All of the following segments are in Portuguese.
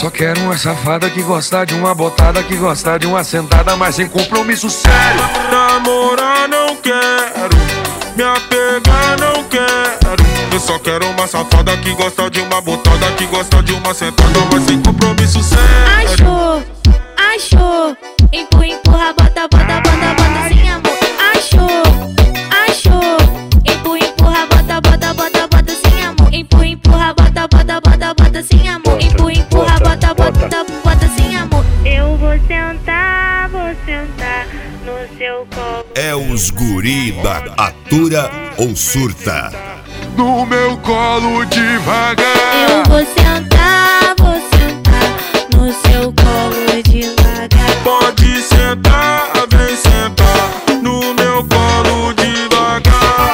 só quero uma safada que gosta de uma botada, que gosta de uma sentada, mas sem compromisso sério. Namorar não quero, me apegar não quero. Eu só quero uma safada que gosta de uma botada, que gosta de uma sentada, mas sem compromisso sério. Achou, achou, empurra, empurra, bota, bota, bota, bota sem amor. Achou, achou, empurra, empurra, bota, bota, bota, bota sem amor. Empurra, empurra, bota, bota, bota, bota sem amor. Empurra, empurra, bota, bota, bota sem amor. Eu vou sentar no seu colo. É os guri da Atura ou Surta. No meu colo devagar. Eu vou sentar no seu colo devagar. Pode sentar, vem sentar no meu colo devagar.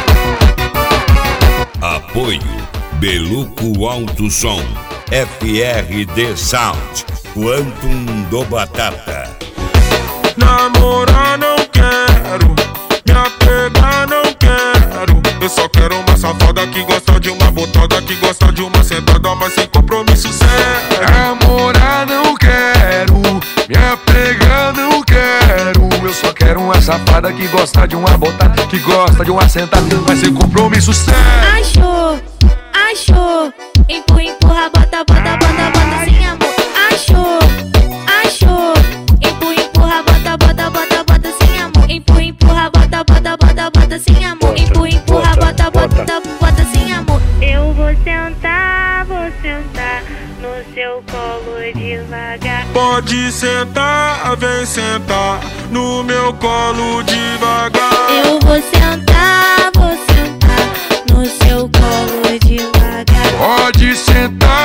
Apoio Beluco Alto Som, FRD Sound, Quantum do Batata. Namorar não quero, me apegar não quero. Eu só quero uma safada que gosta de uma botada, que gosta de uma sentada, mas sem compromisso sério. Namorar não quero, me apegar não quero. Eu só quero uma safada que gosta de uma botada, que gosta de uma sentada, mas sem compromisso sério. Achou, achou, empurra, empurra, bota, bota, bota, bota sem amor. Achou, achou, empurra, empurra, bota, bota, bota, bota sem amor. Empurra, empurra, bota, bota, bota, bota sem amor. Empurra, empurra, bota, bota, bota sem amor. Eu vou sentar no seu colo devagar. Pode sentar, vem sentar no meu colo devagar. Eu vou sentar no seu colo devagar. Pode sentar,